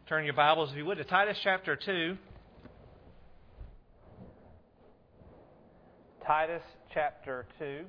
Turn your Bibles, if you would, to Titus chapter 2. Titus chapter 2.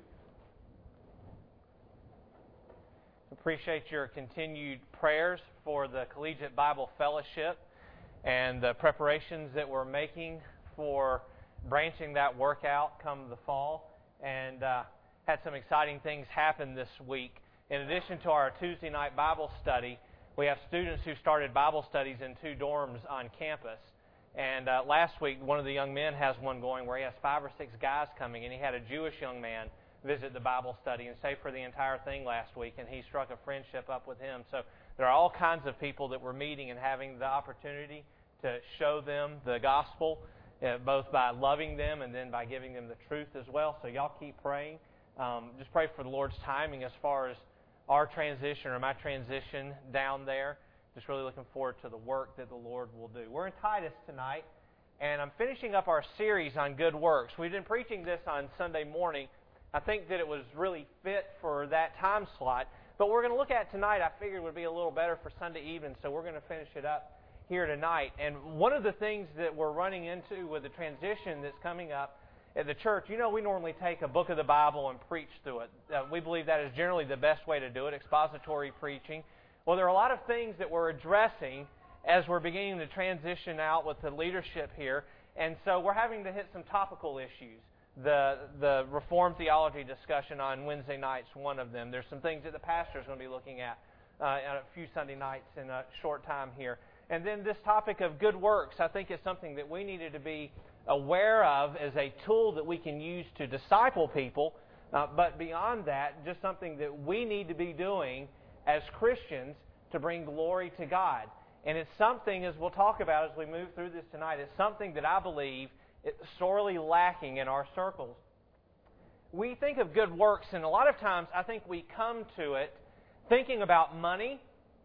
Appreciate your continued prayers for the Collegiate Bible Fellowship and the preparations that we're making for branching that work out come the fall. And had some exciting things happen this week. In addition to our Tuesday night Bible study, we have students who started Bible studies in 2 dorms on campus. And last week, one of the young men has one going where he has 5 or 6 guys coming, and he had a Jewish young man visit the Bible study and stay for the entire thing last week, and he struck a friendship up with him. So there are all kinds of people that we're meeting and having the opportunity to show them the gospel, both by loving them and then by giving them the truth as well. So y'all keep praying. Just pray for the Lord's timing as far as our transition or my transition down there. Just really looking forward to the work that the Lord will do. We're in Titus tonight, and I'm finishing up our series on good works. We've been preaching this on Sunday morning. I think that it was really fit for that time slot. But we're going to look at tonight, I figured would be a little better for Sunday evening, so we're going to finish it up here tonight. And one of the things that we're running into with the transition that's coming up at the church, you know, we normally take a book of the Bible and preach through it. We believe that is generally the best way to do it, expository preaching. Well, there are a lot of things that we're addressing as we're beginning to transition out with the leadership here, and so we're having to hit some topical issues. The Reformed theology discussion on Wednesday nights, one of them. There's some things that the pastor is going to be looking at a few Sunday nights in a short time here. And then this topic of good works, I think is something that we needed to be aware of as a tool that we can use to disciple people, but beyond that, just something that we need to be doing as Christians to bring glory to God. And it's something, as we'll talk about as we move through this tonight, it's something that I believe is sorely lacking in our circles. We think of good works, and a lot of times I think we come to it thinking about money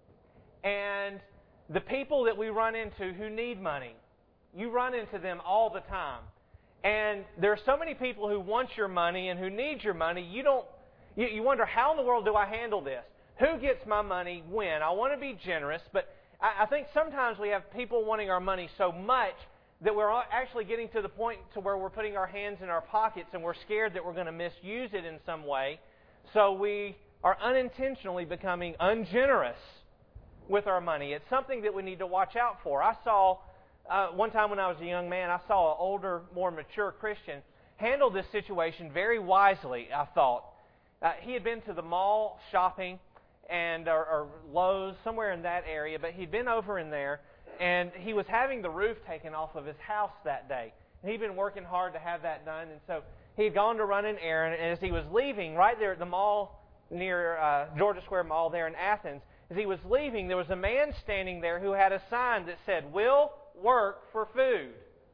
and the people that we run into who need money. You run into them all the time. And there are so many people who want your money and who need your money. You wonder, how in the world do I handle this? Who gets my money when? I want to be generous, but I think sometimes we have people wanting our money so much that we're actually getting to the point to where we're putting our hands in our pockets and we're scared that we're going to misuse it in some way. So we are unintentionally becoming ungenerous with our money. It's something that we need to watch out for. I saw one time when I was a young man, I saw an older, more mature Christian handle this situation very wisely, I thought. He had been to the mall shopping and or Lowe's, somewhere in that area, but he'd been over in there, and he was having the roof taken off of his house that day. And he'd been working hard to have that done, and so he had gone to run an errand, and as he was leaving, right there at the mall near Georgia Square Mall there in Athens, as he was leaving, there was a man standing there who had a sign that said, "Will work for food."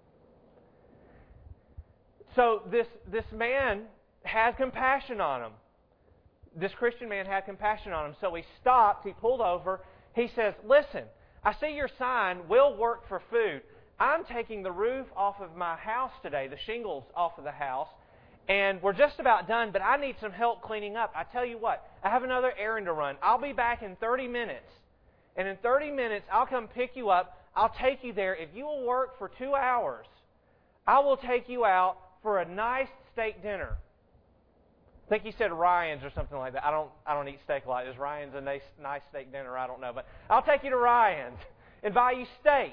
So this man had compassion on him. This Christian man had compassion on him. So he stopped, he pulled over, he says, "Listen, I see your sign, will work for food. I'm taking the roof off of my house today, the shingles off of the house, and we're just about done, but I need some help cleaning up. I tell you what, I have another errand to run. I'll be back in 30 minutes. And in 30 minutes, I'll come pick you up. I'll take you there. If you will work for 2 hours, I will take you out for a nice steak dinner." I think he said Ryan's or something like that. I don't eat steak a lot. Is Ryan's a nice steak dinner? I don't know. But I'll take you to Ryan's and buy you steak.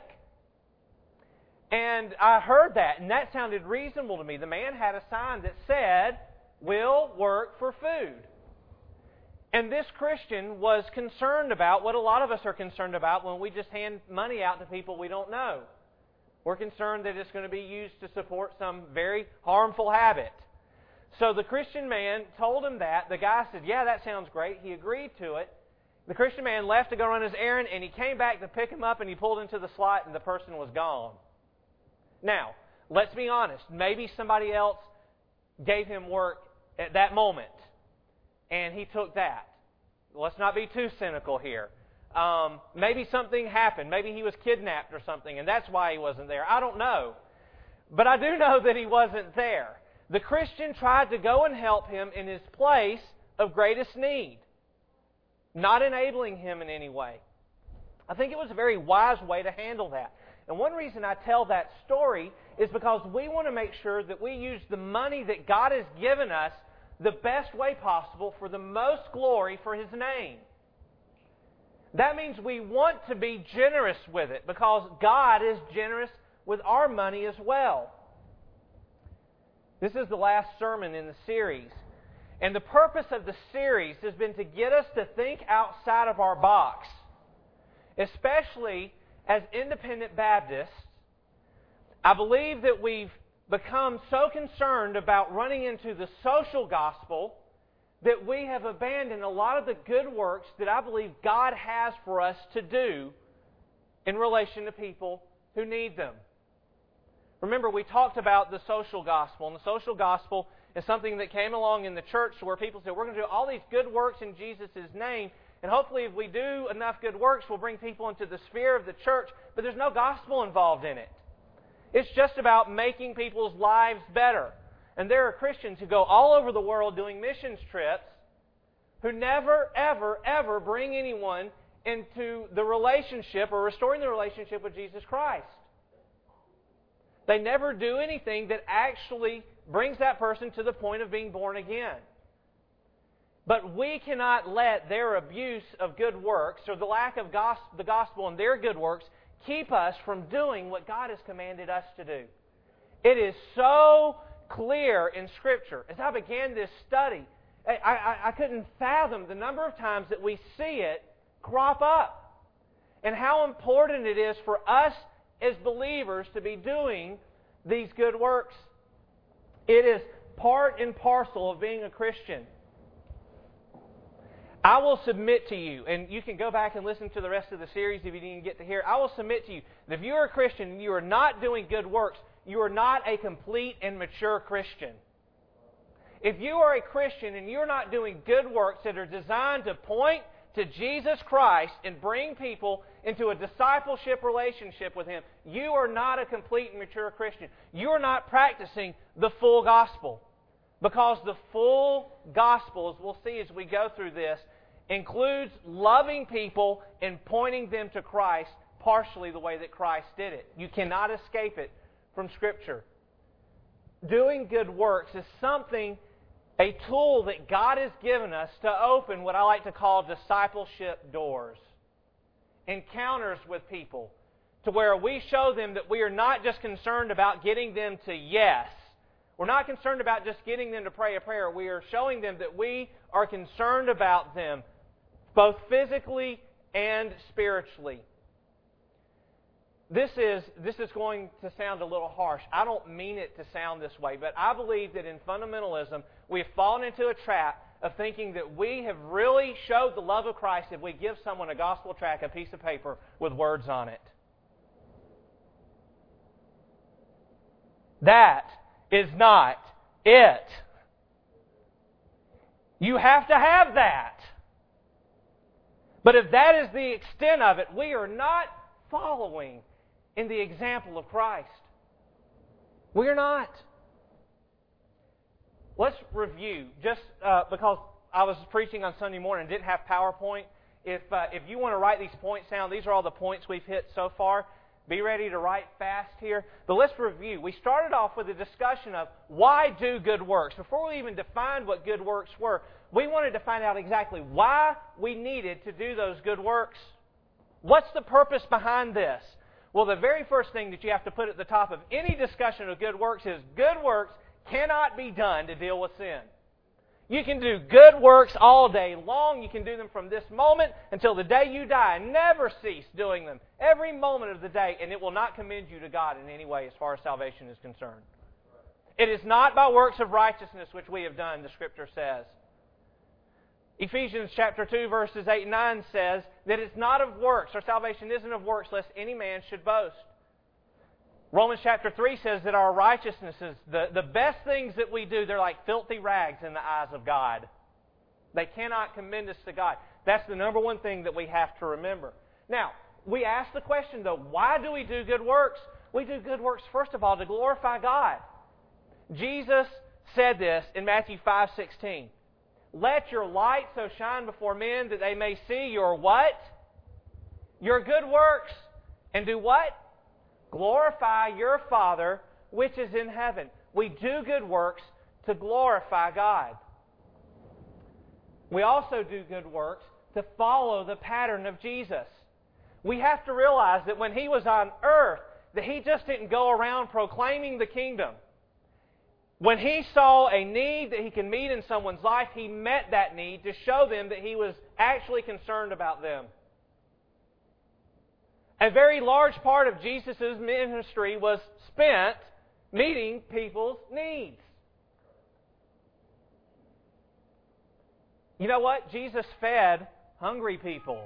And I heard that, and that sounded reasonable to me. The man had a sign that said, "Will work for food." And this Christian was concerned about what a lot of us are concerned about when we just hand money out to people we don't know. We're concerned that it's going to be used to support some very harmful habit. So the Christian man told him that. The guy said, "Yeah, that sounds great." He agreed to it. The Christian man left to go run his errand, and he came back to pick him up, and he pulled into the slot, and the person was gone. Now, let's be honest. Maybe somebody else gave him work at that moment, and he took that. Let's not be too cynical here. Maybe something happened. Maybe he was kidnapped or something, and that's why he wasn't there. I don't know. But I do know that he wasn't there. The Christian tried to go and help him in his place of greatest need, not enabling him in any way. I think it was a very wise way to handle that. And one reason I tell that story is because we want to make sure that we use the money that God has given us the best way possible for the most glory for His name. That means we want to be generous with it because God is generous with our money as well. This is the last sermon in the series. And the purpose of the series has been to get us to think outside of our box. Especially as independent Baptists, I believe that we've become so concerned about running into the social gospel that we have abandoned a lot of the good works that I believe God has for us to do in relation to people who need them. Remember, we talked about the social gospel, and the social gospel is something that came along in the church where people said, we're going to do all these good works in Jesus' name, and hopefully if we do enough good works, we'll bring people into the sphere of the church, but there's no gospel involved in it. It's just about making people's lives better. And there are Christians who go all over the world doing missions trips who never, ever, ever bring anyone into the relationship or restoring the relationship with Jesus Christ. They never do anything that actually brings that person to the point of being born again. But we cannot let their abuse of good works or the lack of the gospel and their good works keep us from doing what God has commanded us to do. It is so clear in Scripture. As I began this study, I couldn't fathom the number of times that we see it crop up and how important it is for us as believers to be doing these good works. It is part and parcel of being a Christian. I will submit to you, and you can go back and listen to the rest of the series if you didn't get to hear. I will submit to you that if you are a Christian and you are not doing good works, you are not a complete and mature Christian. If you are a Christian and you're not doing good works that are designed to point to Jesus Christ and bring people into a discipleship relationship with Him, you are not a complete and mature Christian. You are not practicing the full gospel. Because the full gospel, as we'll see as we go through this, includes loving people and pointing them to Christ partially the way that Christ did it. You cannot escape it from Scripture. Doing good works is something, a tool that God has given us to open what I like to call discipleship doors. Encounters with people to where we show them that we are not just concerned about getting them to yes. We're not concerned about just getting them to pray a prayer. We are showing them that we are concerned about them both physically and spiritually. This is going to sound a little harsh. I don't mean it to sound this way, but I believe that in fundamentalism, we have fallen into a trap of thinking that we have really showed the love of Christ if we give someone a gospel tract, a piece of paper with words on it. That is not it. You have to have that. But if that is the extent of it, we are not following in the example of Christ. We are not. Let's review, just because I was preaching on Sunday morning and didn't have PowerPoint. If you want to write these points down, these are all the points we've hit so far. Be ready to write fast here. But let's review. We started off with a discussion of why do good works. Before we even defined what good works were, we wanted to find out exactly why we needed to do those good works. What's the purpose behind this? Well, the very first thing that you have to put at the top of any discussion of good works is good works cannot be done to deal with sin. You can do good works all day long. You can do them from this moment until the day you die. Never cease doing them. Every moment of the day. And it will not commend you to God in any way as far as salvation is concerned. It is not by works of righteousness which we have done, the Scripture says. Ephesians chapter 2 verses 8 and 9 says that it's not of works, or salvation isn't of works, lest any man should boast. Romans chapter 3 says that our righteousness is the best things that we do, they're like filthy rags in the eyes of God. They cannot commend us to God. That's the number one thing that we have to remember. Now, we ask the question though, why do we do good works? We do good works, first of all, to glorify God. Jesus said this in Matthew 5:16. Let your light so shine before men that they may see your what? your good works, and do what? Glorify your Father which is in heaven. We do good works to glorify God. We also do good works to follow the pattern of Jesus. We have to realize that when He was on earth, that He just didn't go around proclaiming the kingdom. When He saw a need that He can meet in someone's life, He met that need to show them that He was actually concerned about them. A very large part of Jesus' ministry was spent meeting people's needs. You know what? Jesus fed hungry people.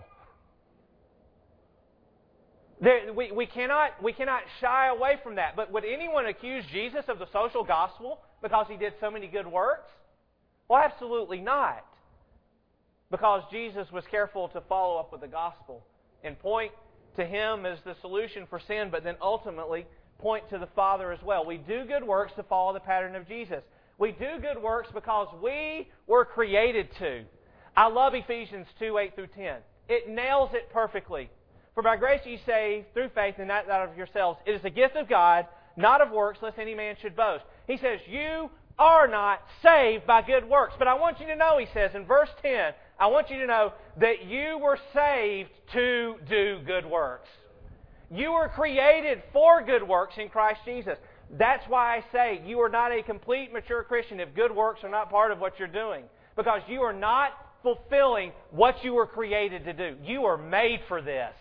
We cannot shy away from that. But would anyone accuse Jesus of the social gospel because He did so many good works? Well, absolutely not. Because Jesus was careful to follow up with the gospel and point to Him as the solution for sin, but then ultimately point to the Father as well. We do good works to follow the pattern of Jesus. We do good works because we were created to. I love Ephesians 2:8 through 10. It nails it perfectly. For by grace ye saved through faith, and not that of yourselves. It is the gift of God, not of works, lest any man should boast. He says, you are not saved by good works. But I want you to know, he says in verse 10, I want you to know that you were saved to do good works. You were created for good works in Christ Jesus. That's why I say you are not a complete, mature Christian if good works are not part of what you're doing. Because you are not fulfilling what you were created to do. You are made for this.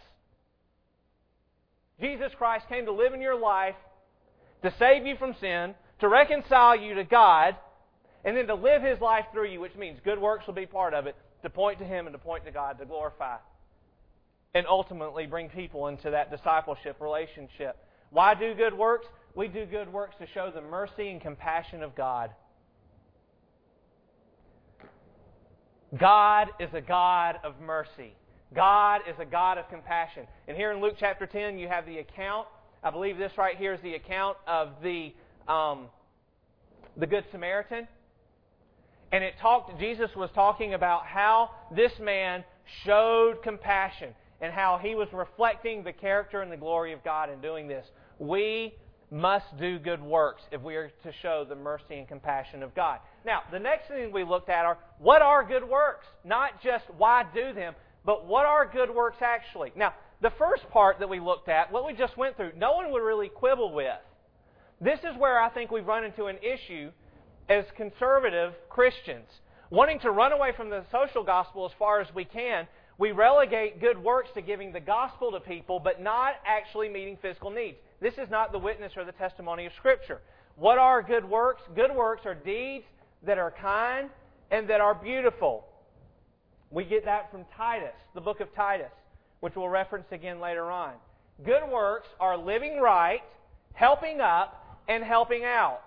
Jesus Christ came to live in your life, to save you from sin, to reconcile you to God, and then to live His life through you, which means good works will be part of it, to point to Him and to point to God, to glorify, and ultimately bring people into that discipleship relationship. Why do good works? We do good works to show the mercy and compassion of God. God is a God of mercy. God is a God of compassion. And here in Luke chapter 10, you have the account. I believe this right here is the account of the Good Samaritan. And Jesus was talking about how this man showed compassion and how he was reflecting the character and the glory of God in doing this. We must do good works if we are to show the mercy and compassion of God. Now, the next thing we looked at are, what are good works? Not just why do them, but what are good works actually? Now, the first part that we looked at, what we just went through, no one would really quibble with. This is where I think we've run into an issue as conservative Christians. Wanting to run away from the social gospel as far as we can, we relegate good works to giving the gospel to people, but not actually meeting physical needs. This is not the witness or the testimony of Scripture. What are good works? Good works are deeds that are kind and that are beautiful. We get that from Titus, the book of Titus, which we'll reference again later on. Good works are living right, helping up, and helping out.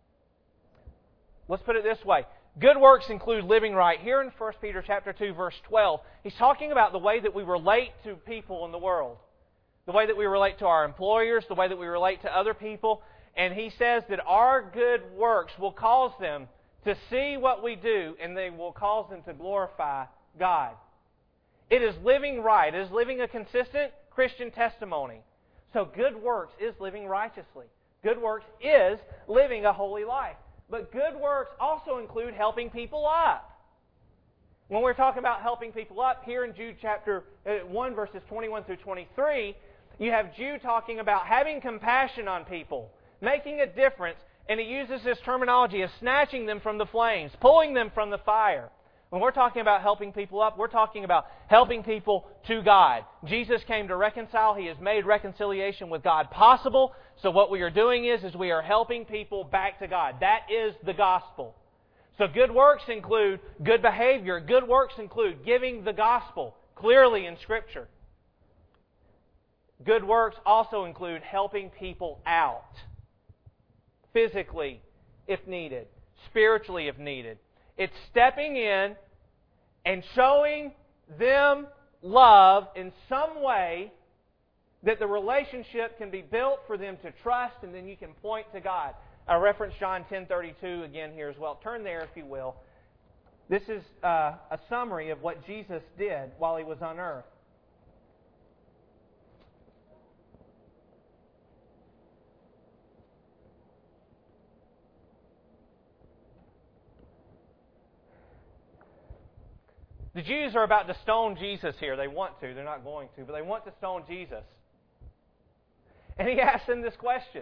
Let's put it this way. Good works include living right. Here in 1 Peter chapter 2, verse 12, he's talking about the way that we relate to people in the world. The way that we relate to our employers, the way that we relate to other people. And he says that our good works will cause them to see what we do, and they will cause them to glorify God. It is living right. It is living a consistent Christian testimony. So good works is living righteously. Good works is living a holy life. But good works also include helping people up. When we're talking about helping people up, here in Jude chapter 1, verses 21 through 23, you have Jude talking about having compassion on people, making a difference, and he uses this terminology of snatching them from the flames, pulling them from the fire. When we're talking about helping people up, we're talking about helping people to God. Jesus came to reconcile. He has made reconciliation with God possible. So what we are doing is we are helping people back to God. That is the gospel. So good works include good behavior. Good works include giving the gospel clearly in Scripture. Good works also include helping people out. Physically, if needed. Spiritually, if needed. It's stepping in and showing them love in some way that the relationship can be built for them to trust, and then you can point to God. I reference John 10:32 again here as well. Turn there if you will. This is a summary of what Jesus did while He was on earth. The Jews are about to stone Jesus here. They want to. They're not going to, but they want to stone Jesus. And he asks them this question.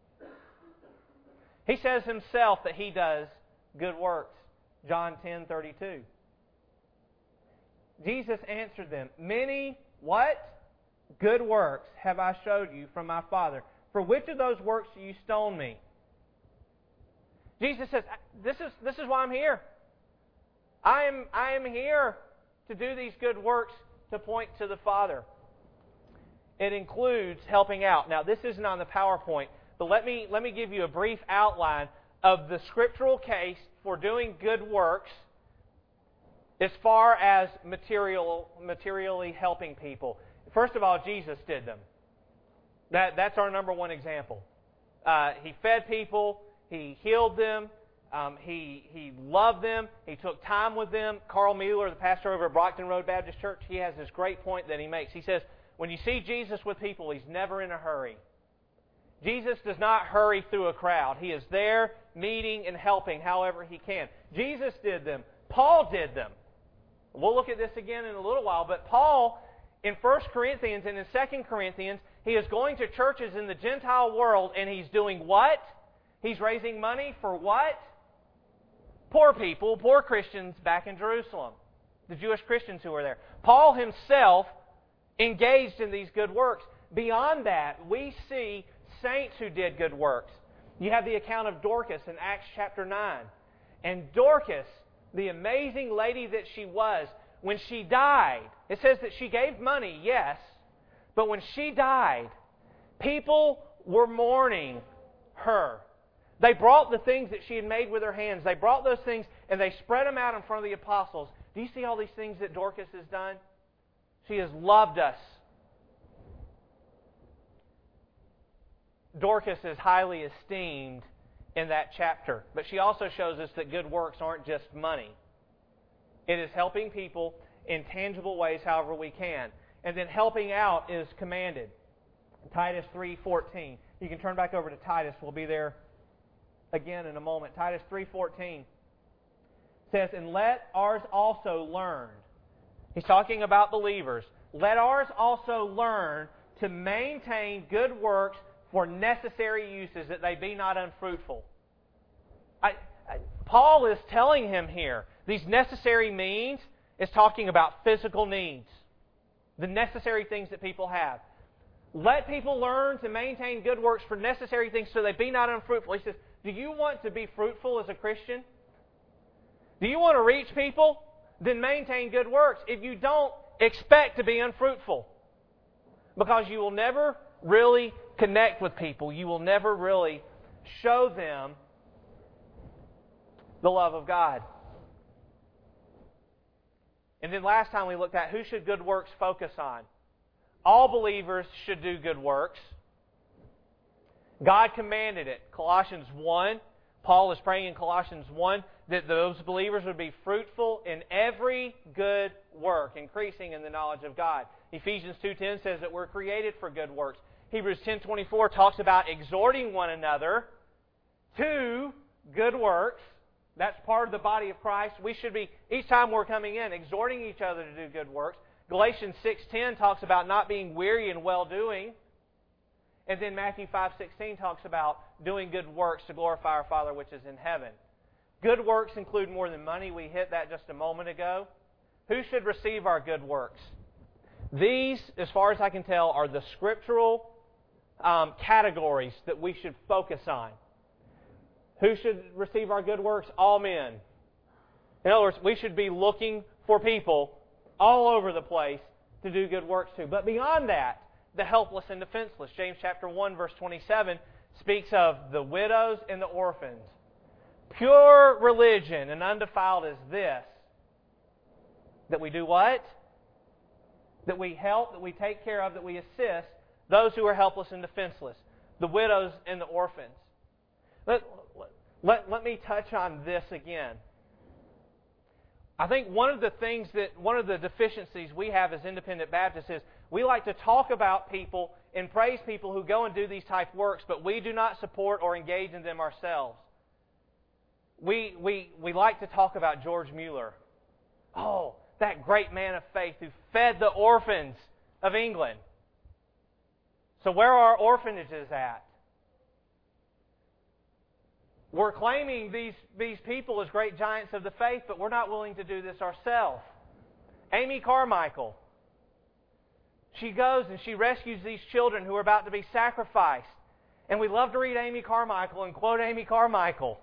He says himself that he does good works. John 10:32. Jesus answered them, "Many," what? "Good works have I showed you from my Father. For which of those works do you stone me?" Jesus says, this is why I'm here. I am here to do these good works to point to the Father. It includes helping out. Now, this isn't on the PowerPoint, but let me give you a brief outline of the scriptural case for doing good works as far as materially helping people. First of all, Jesus did them. That's our number one example. He fed people. He healed them. He loved them. He took time with them. Carl Mueller, the pastor over at Brockton Road Baptist Church, he has this great point that he makes. He says, when you see Jesus with people, He's never in a hurry. Jesus does not hurry through a crowd. He is there meeting and helping however He can. Jesus did them. Paul did them. We'll look at this again in a little while, but Paul, in 1 Corinthians and in 2 Corinthians, he is going to churches in the Gentile world, and he's doing what? He's raising money for what? Poor people, poor Christians back in Jerusalem. The Jewish Christians who were there. Paul himself engaged in these good works. Beyond that, we see saints who did good works. You have the account of Dorcas in Acts chapter 9. And Dorcas, the amazing lady that she was, when she died, it says that she gave money, yes, but when she died, people were mourning her. They brought the things that she had made with her hands. They brought those things and they spread them out in front of the apostles. Do you see all these things that Dorcas has done? She has loved us. Dorcas is highly esteemed in that chapter. But she also shows us that good works aren't just money. It is helping people in tangible ways however we can. And then helping out is commanded. Titus 3:14. You can turn back over to Titus. We'll be there again in a moment. Titus 3:14 says, "And let ours also learn." He's talking about believers. "Let ours also learn to maintain good works for necessary uses, that they be not unfruitful." Paul is telling him here, these necessary means is talking about physical needs. The necessary things that people have. Let people learn to maintain good works for necessary things so they be not unfruitful. He says, do you want to be fruitful as a Christian? Do you want to reach people? Then maintain good works. If you don't, expect to be unfruitful. Because you will never really connect with people. You will never really show them the love of God. And then last time we looked at who should good works focus on. All believers should do good works. God commanded it. Colossians 1, Paul is praying in Colossians 1 that those believers would be fruitful in every good work, increasing in the knowledge of God. Ephesians 2:10 says that we're created for good works. Hebrews 10:24 talks about exhorting one another to good works. That's part of the body of Christ. We should be, each time we're coming in, exhorting each other to do good works. Galatians 6:10 talks about not being weary in well-doing. And then Matthew 5:16 talks about doing good works to glorify our Father which is in heaven. Good works include more than money. We hit that just a moment ago. Who should receive our good works? These, as far as I can tell, are the scriptural categories that we should focus on. Who should receive our good works? All men. In other words, we should be looking for people all over the place to do good works to. But beyond that, the helpless and defenseless. James chapter 1, verse 27 speaks of the widows and the orphans. Pure religion and undefiled is this, that we do what? That we help, that we take care of, that we assist those who are helpless and defenseless, the widows and the orphans. Let me touch on this again. I think one of the deficiencies we have as independent Baptists is we like to talk about people and praise people who go and do these type works, but we do not support or engage in them ourselves. We like to talk about George Mueller. Oh, that great man of faith who fed the orphans of England. So where are our orphanages at? We're claiming these people as great giants of the faith, but we're not willing to do this ourselves. Amy Carmichael, she goes and she rescues these children who are about to be sacrificed. And we love to read Amy Carmichael and quote Amy Carmichael.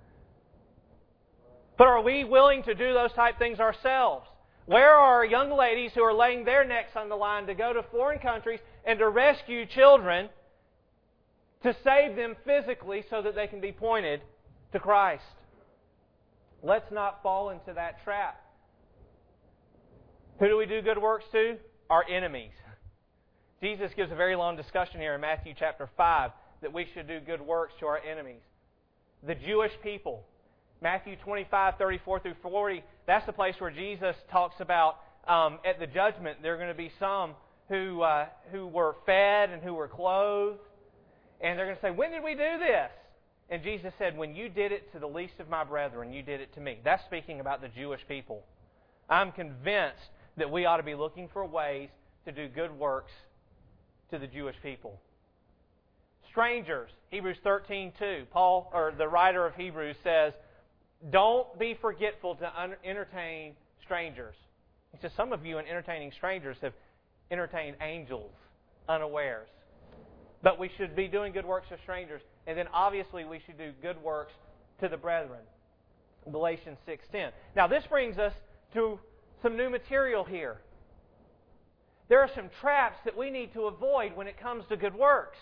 But are we willing to do those type things ourselves? Where are young ladies who are laying their necks on the line to go to foreign countries and to rescue children to save them physically so that they can be pointed to Christ? Let's not fall into that trap. Who do we do good works to? Our enemies. Jesus gives a very long discussion here in Matthew chapter 5 that we should do good works to our enemies. The Jewish people. Matthew 25, 34 through 40, that's the place where Jesus talks about at the judgment there are going to be some who were fed and who were clothed. And they're going to say, when did we do this? And Jesus said, when you did it to the least of my brethren, you did it to me. That's speaking about the Jewish people. I'm convinced that we ought to be looking for ways to do good works to the Jewish people. Strangers, Hebrews 13:2. Paul, or the writer of Hebrews, says, don't be forgetful to entertain strangers. He says, some of you in entertaining strangers have entertained angels unawares. But we should be doing good works to strangers. And then obviously we should do good works to the brethren. Galatians 6:10. Now this brings us to some new material here. There are some traps that we need to avoid when it comes to good works.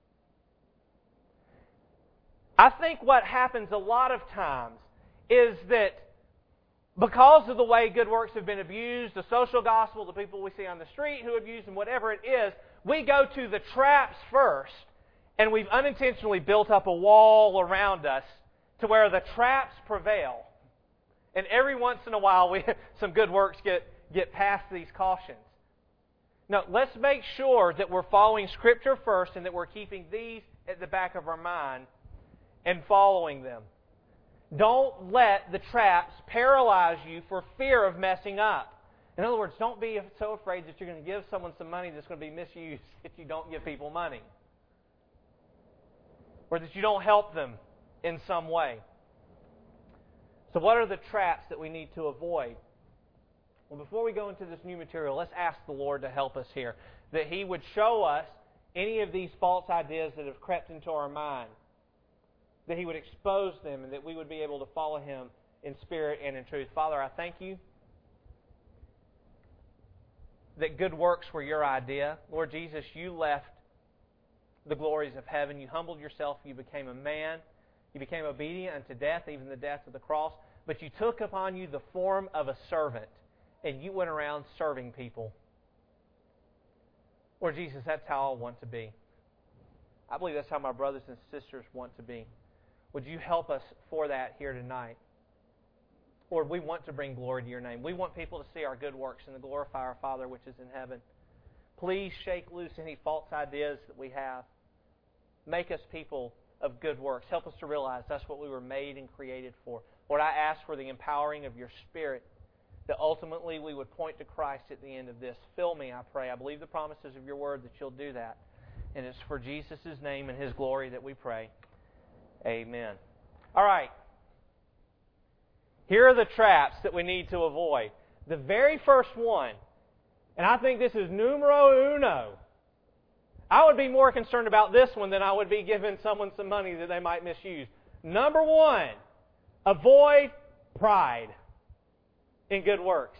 I think what happens a lot of times is that because of the way good works have been abused, the social gospel, the people we see on the street who abuse them, whatever it is, we go to the traps first, and we've unintentionally built up a wall around us to where the traps prevail. And every once in a while, some good works get past these cautions. Now, let's make sure that we're following Scripture first and that we're keeping these at the back of our mind and following them. Don't let the traps paralyze you for fear of messing up. In other words, don't be so afraid that you're going to give someone some money that's going to be misused if you don't give people money. Or that you don't help them in some way. So what are the traps that we need to avoid? Well, before we go into this new material, let's ask the Lord to help us here. That He would show us any of these false ideas that have crept into our mind. That He would expose them and that we would be able to follow Him in spirit and in truth. Father, I thank You that good works were Your idea. Lord Jesus, You left the glories of heaven. You humbled Yourself. You became a man. You became obedient unto death, even the death of the cross. But You took upon You the form of a servant, and You went around serving people. Lord Jesus, that's how I want to be. I believe that's how my brothers and sisters want to be. Would You help us for that here tonight? Lord, we want to bring glory to Your name. We want people to see our good works and to glorify our Father which is in heaven. Please shake loose any false ideas that we have. Make us people of good works. Help us to realize that's what we were made and created for. Lord, I ask for the empowering of Your Spirit that ultimately we would point to Christ at the end of this. Fill me, I pray. I believe the promises of Your Word that You'll do that. And it's for Jesus' name and His glory that we pray. Amen. All right. Here are the traps that we need to avoid. The very first one, and I think this is numero uno. I would be more concerned about this one than I would be giving someone some money that they might misuse. Number one, avoid pride in good works.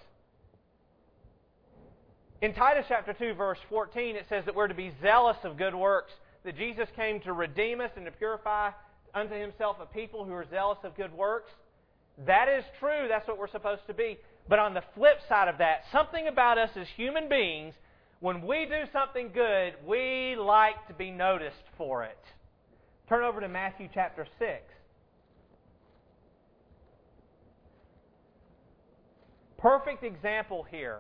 In Titus chapter 2, verse 14, it says that we're to be zealous of good works, that Jesus came to redeem us and to purify unto Himself a people who are zealous of good works. That is true. That's what we're supposed to be. But on the flip side of that, something about us as human beings, when we do something good, we like to be noticed for it. Turn over to Matthew chapter 6. Perfect example here.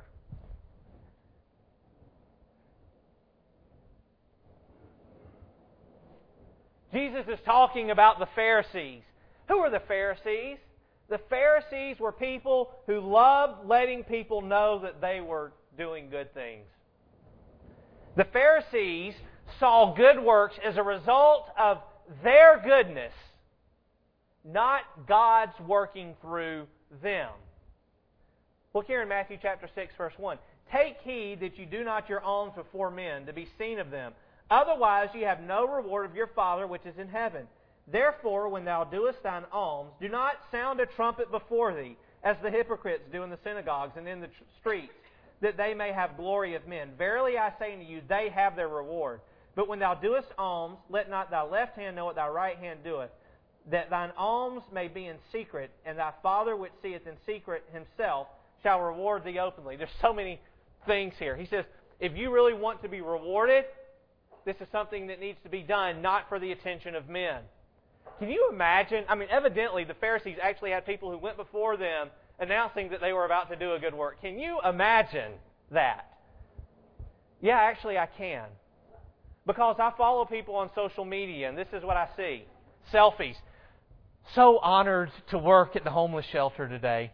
Jesus is talking about the Pharisees. Who are the Pharisees? The Pharisees were people who loved letting people know that they were doing good things. The Pharisees saw good works as a result of their goodness, not God's working through them. Look here in Matthew chapter 6, verse 1. Take heed that you do not your alms before men, to be seen of them. Otherwise you have no reward of your Father which is in heaven. Therefore, when thou doest thine alms, do not sound a trumpet before thee, as the hypocrites do in the synagogues and in the streets, that they may have glory of men. Verily I say unto you, they have their reward. But when thou doest alms, let not thy left hand know what thy right hand doeth, that thine alms may be in secret, and thy Father which seeth in secret himself shall reward thee openly. There's so many things here. He says, if you really want to be rewarded, this is something that needs to be done, not for the attention of men. Can you imagine? I mean, evidently the Pharisees actually had people who went before them announcing that they were about to do a good work. Can you imagine that? Yeah, actually I can. Because I follow people on social media, and this is what I see. Selfies. So honored to work at the homeless shelter today.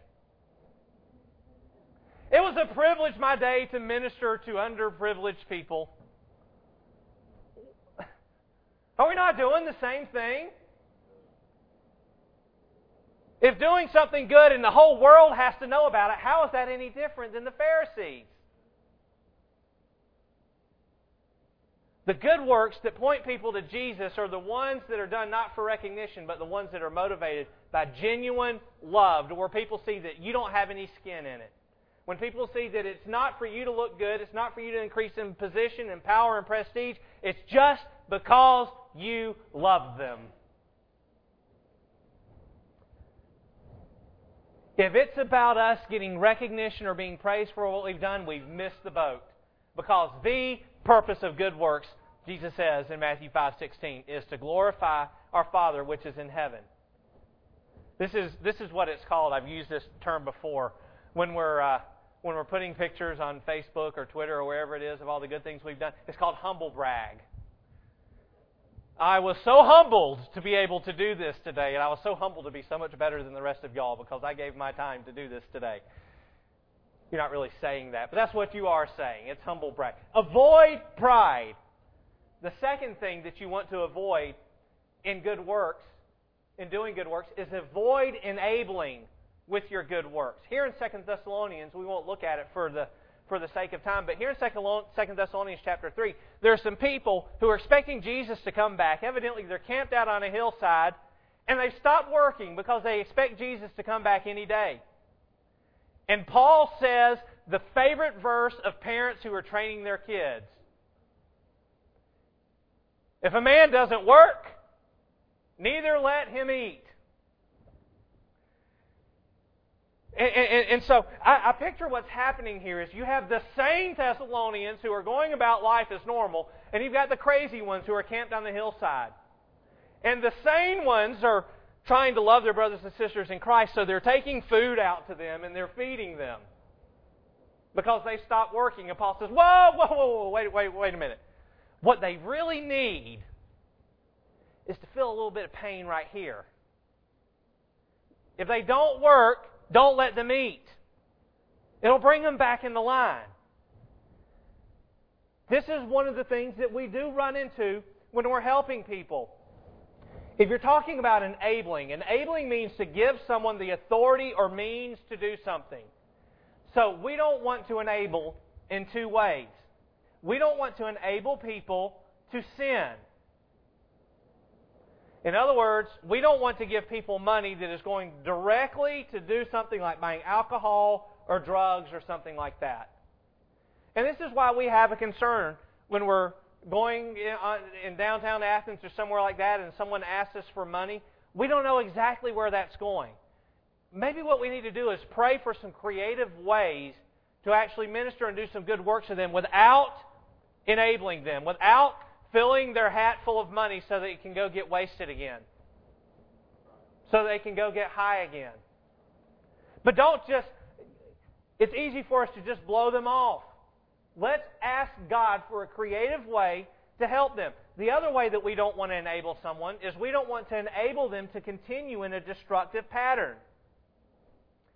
It was a privilege my day to minister to underprivileged people. Are we not doing the same thing? If doing something good and the whole world has to know about it, how is that any different than the Pharisees? The good works that point people to Jesus are the ones that are done not for recognition, but the ones that are motivated by genuine love, to where people see that you don't have any skin in it. When people see that it's not for you to look good, it's not for you to increase in position and power and prestige, it's just because you love them. If it's about us getting recognition or being praised for what we've done, we've missed the boat. Because the purpose of good works, Jesus says in Matthew 5:16, is to glorify our Father which is in heaven. This is what it's called. I've used this term before. When we're putting pictures on Facebook or Twitter or wherever it is of all the good things we've done, it's called humble brag. I was so humbled to be able to do this today, and I was so humbled to be so much better than the rest of y'all because I gave my time to do this today. You're not really saying that, but that's what you are saying. It's humble brag. Avoid pride. The second thing that you want to avoid in good works, in doing good works, is avoid enabling with your good works. Here in 2 Thessalonians, we won't look at it for the sake of time, but here in 2 Thessalonians chapter 3, there are some people who are expecting Jesus to come back. Evidently, they're camped out on a hillside, and they've stopped working because they expect Jesus to come back any day. And Paul says the favorite verse of parents who are training their kids. If a man doesn't work, neither let him eat. And so I picture what's happening here is you have the sane Thessalonians who are going about life as normal, and you've got the crazy ones who are camped on the hillside. And the sane ones are trying to love their brothers and sisters in Christ, so they're taking food out to them and they're feeding them because they stopped working. And Paul says, whoa, wait a minute. What they really need is to feel a little bit of pain right here. If they don't work, don't let them eat. It'll bring them back in the line. This is one of the things that we do run into when we're helping people. If you're talking about enabling means to give someone the authority or means to do something. So we don't want to enable in two ways. We don't want to enable people to sin. In other words, we don't want to give people money that is going directly to do something like buying alcohol or drugs or something like that. And this is why we have a concern when we're going in downtown Athens or somewhere like that and someone asks us for money. We don't know exactly where that's going. Maybe what we need to do is pray for some creative ways to actually minister and do some good work to them without enabling them, without filling their hat full of money so that it can go get wasted again, so they can go get high again. But it's easy for us to just blow them off. Let's ask God for a creative way to help them. The other way that we don't want to enable someone is we don't want to enable them to continue in a destructive pattern.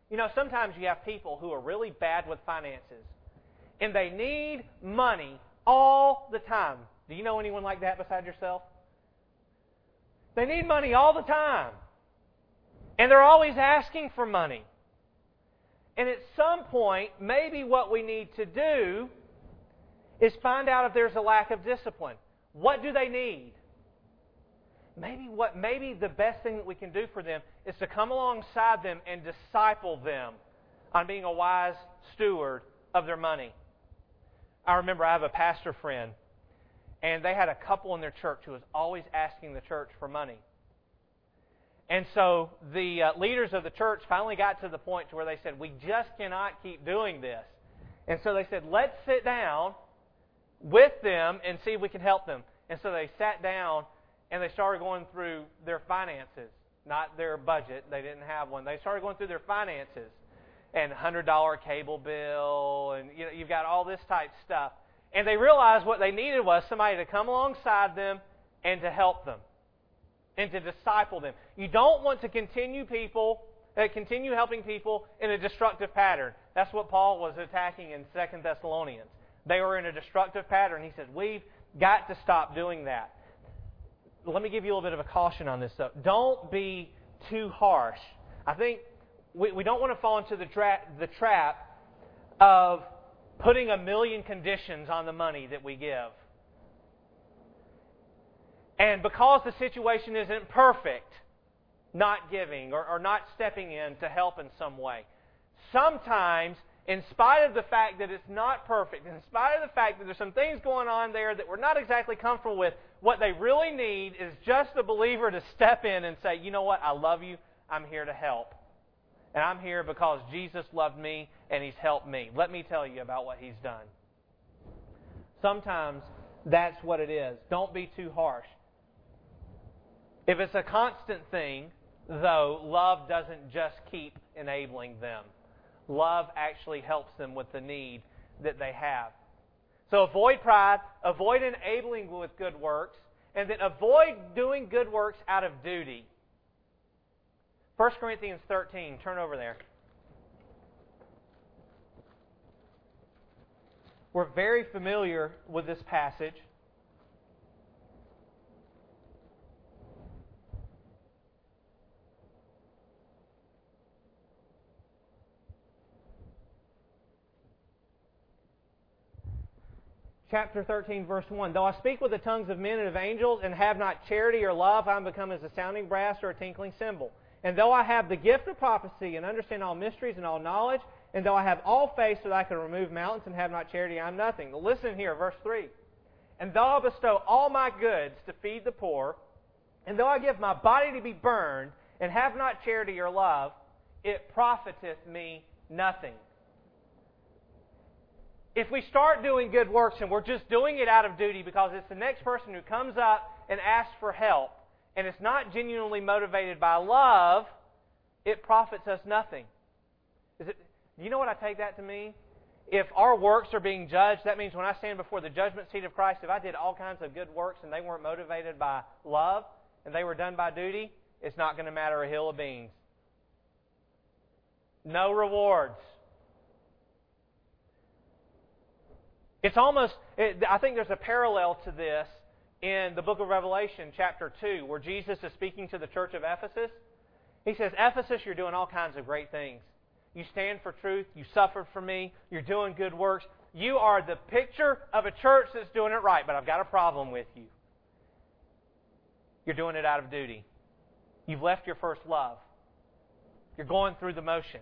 You know, sometimes you have people who are really bad with finances, and they need money all the time. Do you know anyone like that beside yourself? They need money all the time. And they're always asking for money. And at some point, maybe what we need to do is find out if there's a lack of discipline. What do they need? Maybe the best thing that we can do for them is to come alongside them and disciple them on being a wise steward of their money. I remember I have a pastor friend, and they had a couple in their church who was always asking the church for money. And so the leaders of the church finally got to the point to where they said, we just cannot keep doing this. And so they said, let's sit down with them and see if we can help them. And so they sat down and they started going through their finances, not their budget. They didn't have one. They started going through their finances and $100 cable bill, and you've got all this type stuff. And they realized what they needed was somebody to come alongside them and to help them and to disciple them. You don't want to continue helping people in a destructive pattern. That's what Paul was attacking in 2 Thessalonians. They were in a destructive pattern. He said, we've got to stop doing that. Let me give you a little bit of a caution on this, though. Don't be too harsh. I think we don't want to fall into the trap of putting a million conditions on the money that we give. And because the situation isn't perfect, not giving or not stepping in to help in some way. Sometimes, in spite of the fact that it's not perfect, in spite of the fact that there's some things going on there that we're not exactly comfortable with, what they really need is just the believer to step in and say, you know what, I love you, I'm here to help. And I'm here because Jesus loved me and He's helped me. Let me tell you about what He's done. Sometimes that's what it is. Don't be too harsh. If it's a constant thing, though, love doesn't just keep enabling them. Love actually helps them with the need that they have. So avoid pride, avoid enabling with good works, and then avoid doing good works out of duty. 1 Corinthians 13, turn over there. We're very familiar with this passage. Chapter 13, verse 1. Though I speak with the tongues of men and of angels and have not charity or love, I am become as a sounding brass or a tinkling cymbal. And though I have the gift of prophecy and understand all mysteries and all knowledge, and though I have all faith so that I can remove mountains and have not charity, I am nothing. Now listen here, verse 3. And though I bestow all my goods to feed the poor, and though I give my body to be burned and have not charity or love, it profiteth me nothing. If we start doing good works and we're just doing it out of duty because it's the next person who comes up and asks for help, and it's not genuinely motivated by love, it profits us nothing. Do you know what I take that to mean? If our works are being judged, that means when I stand before the judgment seat of Christ, if I did all kinds of good works and they weren't motivated by love and they were done by duty, it's not going to matter a hill of beans. No rewards. I think there's a parallel to this in the book of Revelation, chapter 2, where Jesus is speaking to the church of Ephesus. He says, Ephesus, you're doing all kinds of great things. You stand for truth. You suffered for me. You're doing good works. You are the picture of a church that's doing it right, but I've got a problem with you. You're doing it out of duty. You've left your first love. You're going through the motions.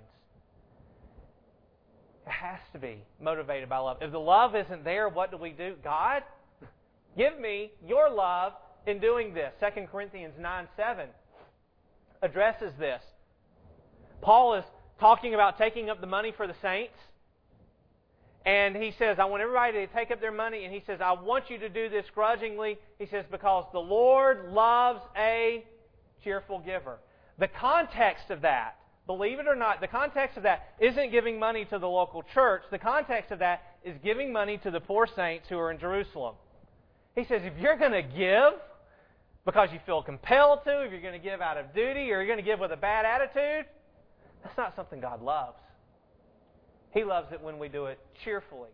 It has to be motivated by love. If the love isn't there, what do we do? God, give me your love in doing this. 2 Corinthians 9:7 addresses this. Paul is talking about taking up the money for the saints. And he says, I want everybody to take up their money. And he says, I want you to do this grudgingly. He says, because the Lord loves a cheerful giver. The context of that, believe it or not, the context of that isn't giving money to the local church. The context of that is giving money to the poor saints who are in Jerusalem. He says, if you're going to give because you feel compelled to, if you're going to give out of duty, or you're going to give with a bad attitude, That's not something God loves. He loves it when we do it cheerfully.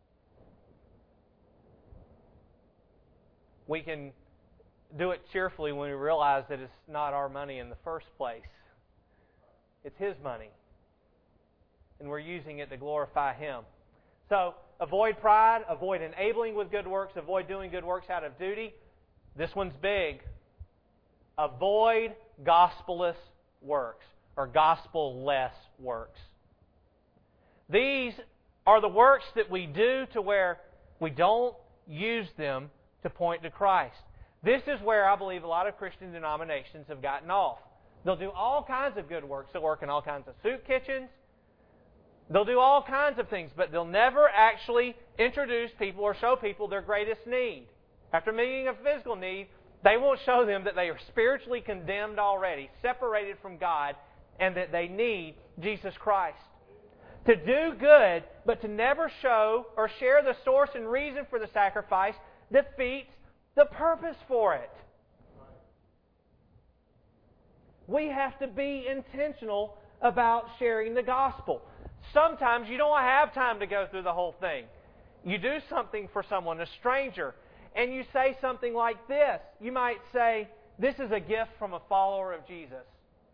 We can do it cheerfully when we realize that it's not our money in the first place. It's His money. And we're using it to glorify Him. So, avoid pride, avoid enabling with good works, avoid doing good works out of duty. This one's big. Avoid gospelless works, or gospel-less works. These are the works that we do to where we don't use them to point to Christ. This is where I believe a lot of Christian denominations have gotten off. They'll do all kinds of good works. They'll work in all kinds of soup kitchens. They'll do all kinds of things, but they'll never actually introduce people or show people their greatest need. After meeting a physical need, they won't show them that they are spiritually condemned already, separated from God, and that they need Jesus Christ. To do good, but to never show or share the source and reason for the sacrifice defeats the purpose for it. We have to be intentional about sharing the gospel. Sometimes you don't have time to go through the whole thing. You do something for someone, a stranger, and you say something like this. You might say, "This is a gift from a follower of Jesus."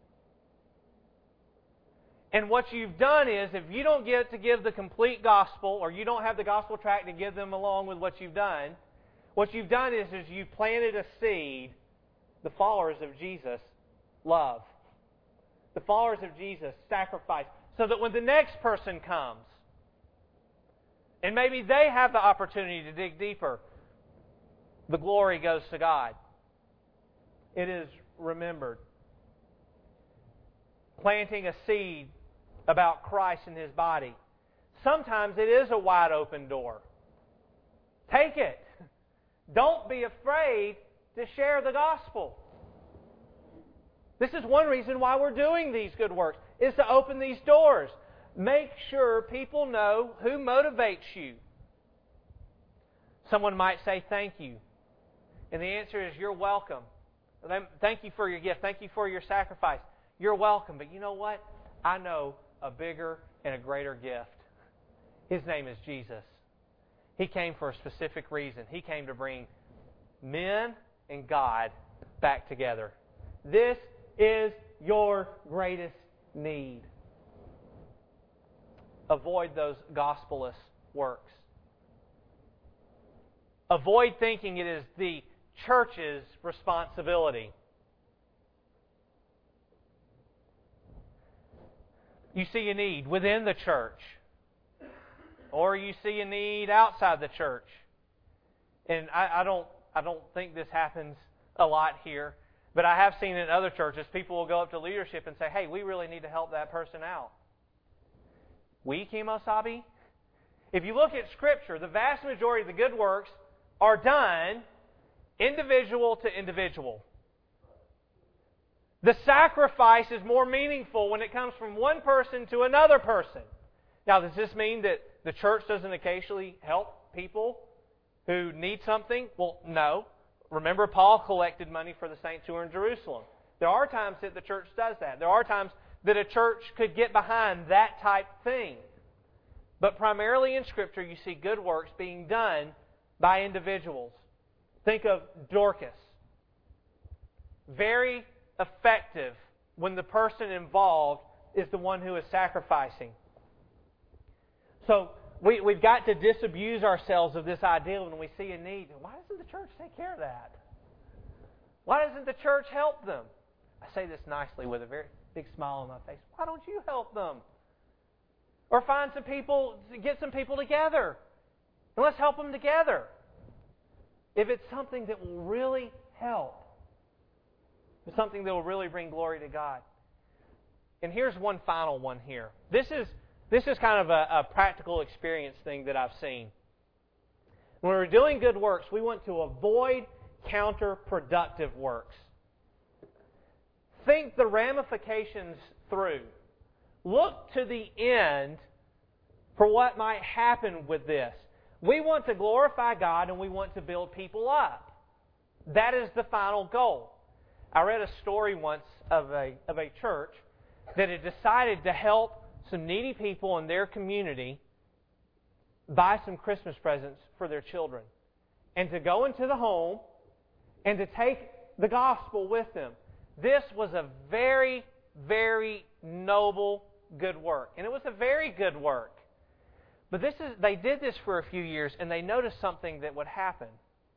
And what you've done is, if you don't get to give the complete gospel, or you don't have the gospel tract to give them along with what you've done is you've planted a seed the followers of Jesus love. The followers of Jesus sacrifice. So that when the next person comes, and maybe they have the opportunity to dig deeper, the glory goes to God. It is remembered. Planting a seed about Christ and His body. Sometimes it is a wide open door. Take it. Don't be afraid to share the gospel. This is one reason why we're doing these good works, is to open these doors. Make sure people know who motivates you. Someone might say, "Thank you." And the answer is, "You're welcome. Thank you for your gift. Thank you for your sacrifice. You're welcome." But you know what? I know a bigger and a greater gift. His name is Jesus. He came for a specific reason. He came to bring men and God back together. This is your greatest need. Avoid those gospelless works. Avoid thinking it is the church's responsibility. You see a need within the church, or you see a need outside the church. And I don't think this happens a lot here, but I have seen in other churches, people will go up to leadership and say, "Hey, we really need to help that person out." We, Kemosabe? If you look at Scripture, the vast majority of the good works are done individual to individual. The sacrifice is more meaningful when it comes from one person to another person. Now, does this mean that the church doesn't occasionally help people who need something? Well, no. Remember, Paul collected money for the saints who are in Jerusalem. There are times that the church does that. There are times that a church could get behind that type thing. But primarily in Scripture, you see good works being done by individuals. Think of Dorcas. Very effective when the person involved is the one who is sacrificing. So we've got to disabuse ourselves of this idea when we see a need. Why doesn't the church take care of that? Why doesn't the church help them? I say this nicely with a very big smile on my face. Why don't you help them? Or find some people, get some people together, and let's help them together. If it's something that will really help, it's something that will really bring glory to God. And here's one final one here. This is kind of a practical experience thing that I've seen. When we're doing good works, we want to avoid counterproductive works. Think the ramifications through. Look to the end for what might happen with this. We want to glorify God and we want to build people up. That is the final goal. I read a story once of a church that had decided to help some needy people in their community buy some Christmas presents for their children, and to go into the home and to take the gospel with them. This was a very, very noble, good work. And it was a very good work. But they did this for a few years, and they noticed something that would happen.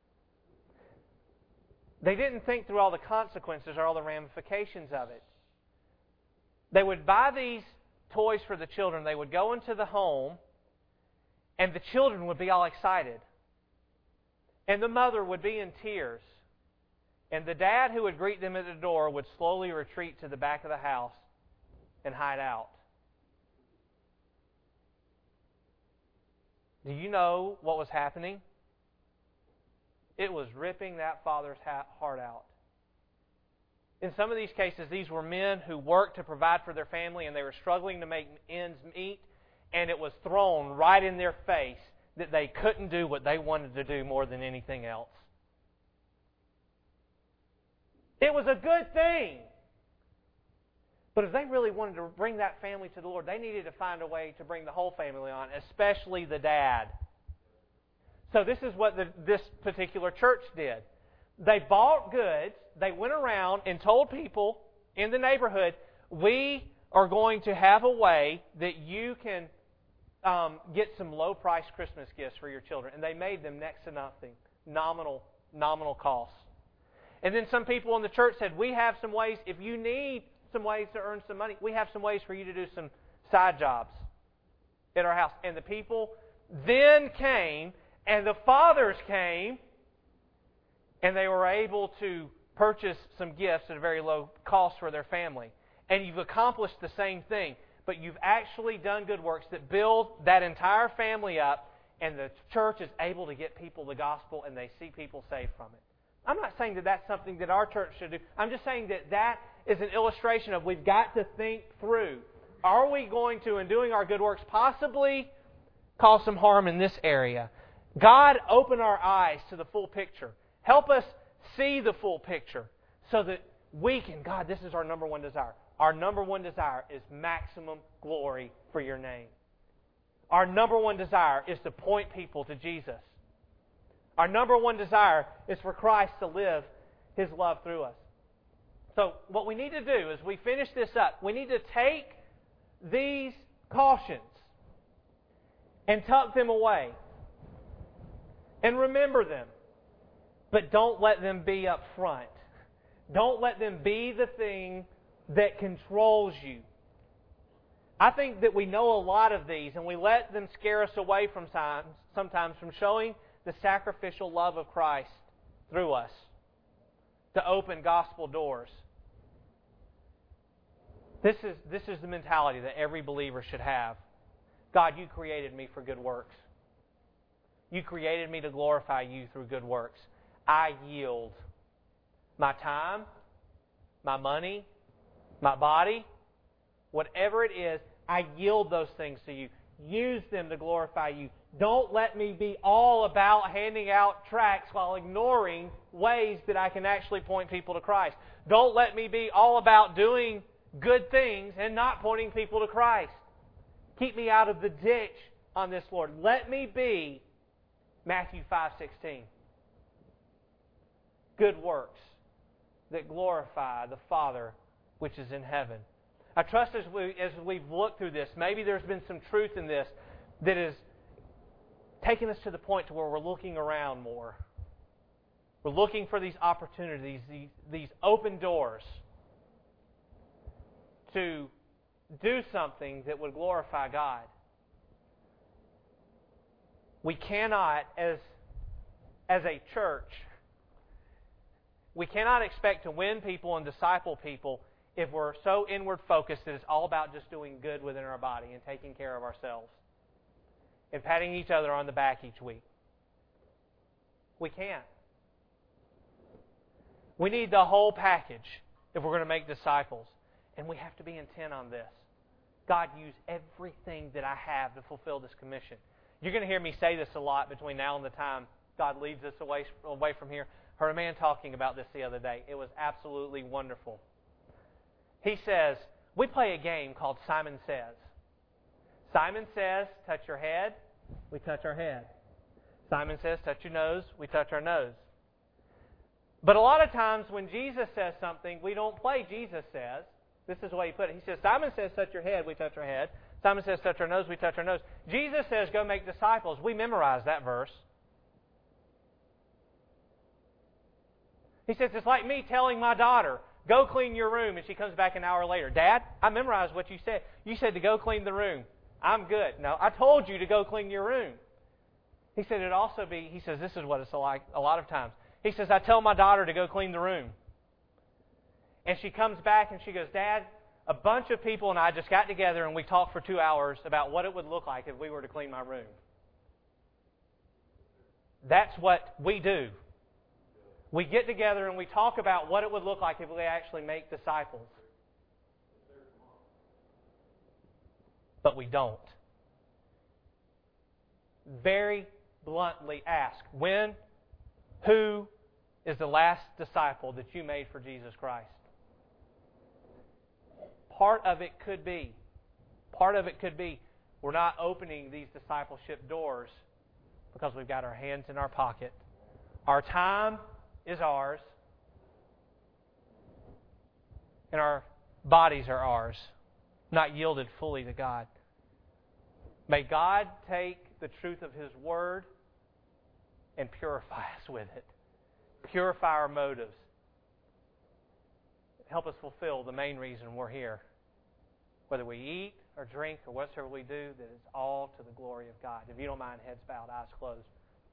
They didn't think through all the consequences or all the ramifications of it. They would buy these toys for the children. They would go into the home, and the children would be all excited. And the mother would be in tears. And the dad who would greet them at the door would slowly retreat to the back of the house and hide out. Do you know what was happening? It was ripping that father's heart out. In some of these cases, these were men who worked to provide for their family, and they were struggling to make ends meet, and it was thrown right in their face that they couldn't do what they wanted to do more than anything else. It was a good thing. But if they really wanted to bring that family to the Lord, they needed to find a way to bring the whole family on, especially the dad. So this is what this particular church did. They bought goods. They went around and told people in the neighborhood, we are going to have a way that you can get some low-priced Christmas gifts for your children. And they made them next to nothing, nominal costs. And then some people in the church said, we have some ways, if you need some ways to earn some money, we have some ways for you to do some side jobs at our house. And the people then came, and the fathers came, and they were able to purchase some gifts at a very low cost for their family. And you've accomplished the same thing, but you've actually done good works that build that entire family up, and the church is able to get people the gospel, and they see people saved from it. I'm not saying that that's something that our church should do. I'm just saying that that is an illustration of we've got to think through. Are we going to, in doing our good works, possibly cause some harm in this area? God, open our eyes to the full picture. Help us see the full picture so that we can, God, this is our number one desire. Our number one desire is maximum glory for your name. Our number one desire is to point people to Jesus. Our number one desire is for Christ to live His love through us. So what we need to do as we finish this up, we need to take these cautions and tuck them away and remember them. But don't let them be up front. Don't let them be the thing that controls you. I think that we know a lot of these, and we let them scare us away from sometimes from showing the sacrificial love of Christ through us to open gospel doors. This is the mentality that every believer should have. God, you created me for good works. You created me to glorify you through good works. I yield my time, my money, my body, whatever it is, I yield those things to you. Use them to glorify you. Don't let me be all about handing out tracts while ignoring ways that I can actually point people to Christ. Don't let me be all about doing good things and not pointing people to Christ. Keep me out of the ditch on this, Lord. Let me be Matthew 5:16. Good works that glorify the Father which is in heaven. I trust as we've looked through this, maybe there's been some truth in this that has taken us to the point to where we're looking around more. We're looking for these opportunities, these open doors to do something that would glorify God. We cannot, as a church, we cannot expect to win people and disciple people if we're so inward focused that it's all about just doing good within our body and taking care of ourselves and patting each other on the back each week. We can't. We need the whole package if we're going to make disciples. And we have to be intent on this. God, use everything that I have to fulfill this commission. You're going to hear me say this a lot between now and the time God leads us away from here. I heard a man talking about this the other day. It was absolutely wonderful. He says, We play a game called Simon Says. Simon says, touch your head. We touch our head. Simon says, touch your nose. We touch our nose. But a lot of times when Jesus says something, we don't play Jesus says. This is the way he put it. He says, Simon says, touch your head. We touch our head. Simon says, touch our nose. We touch our nose. Jesus says, go make disciples. We memorize that verse. He says, it's like me telling my daughter, go clean your room, and she comes back an hour later. Dad, I memorized what you said. You said to go clean the room. I'm good. No, I told you to go clean your room. He said it'd also be, he says, this is what it's like a lot of times. He says, I tell my daughter to go clean the room. And she comes back and she goes, Dad, a bunch of people and I just got together and we talked for 2 hours about what it would look like if we were to clean my room. That's what we do. We get together and we talk about what it would look like if we actually make disciples. But we don't. Very bluntly ask, who is the last disciple that you made for Jesus Christ? Part of it could be we're not opening these discipleship doors because we've got our hands in our pocket. Our time is ours, and our bodies are ours, not yielded fully to God. May God take the truth of His Word and purify us with it. Purify our motives. Help us fulfill the main reason we're here. Whether we eat or drink or whatsoever we do, that is all to the glory of God. If you don't mind, heads bowed, eyes closed.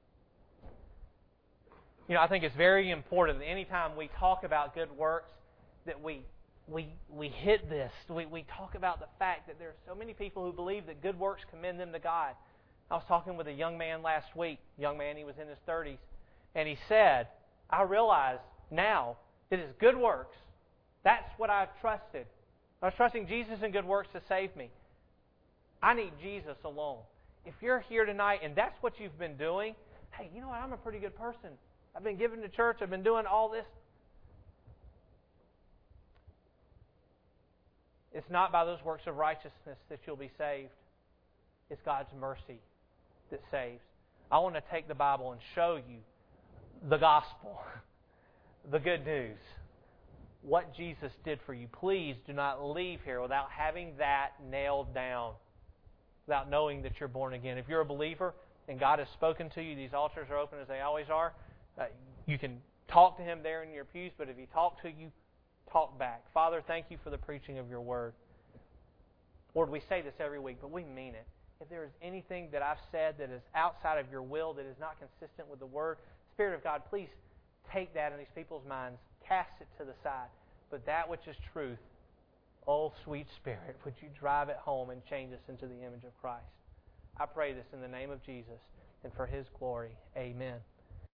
You know, I think it's very important that anytime we talk about good works, that we hit this. We talk about the fact that there are so many people who believe that good works commend them to God. I was talking with a young man last week. Young man, he was in his 30s. And he said, I realize now that it's good works. That's what I've trusted. I was trusting Jesus and good works to save me. I need Jesus alone. If you're here tonight and that's what you've been doing, hey, you know what? I'm a pretty good person. I've been giving to church. I've been doing all this. It's not by those works of righteousness that you'll be saved. It's God's mercy that saves. I want to take the Bible and show you the gospel, the good news, what Jesus did for you. Please do not leave here without having that nailed down, without knowing that you're born again. If you're a believer and God has spoken to you, these altars are open as they always are. You can talk to Him there in your pews, but if He talked to you, talk back. Father, thank you for the preaching of your word. Lord, we say this every week, but we mean it. If there is anything that I've said that is outside of your will, that is not consistent with the word, Spirit of God, please take that in these people's minds, cast it to the side. But that which is truth, oh sweet Spirit, would you drive it home and change us into the image of Christ? I pray this in the name of Jesus and for His glory. Amen.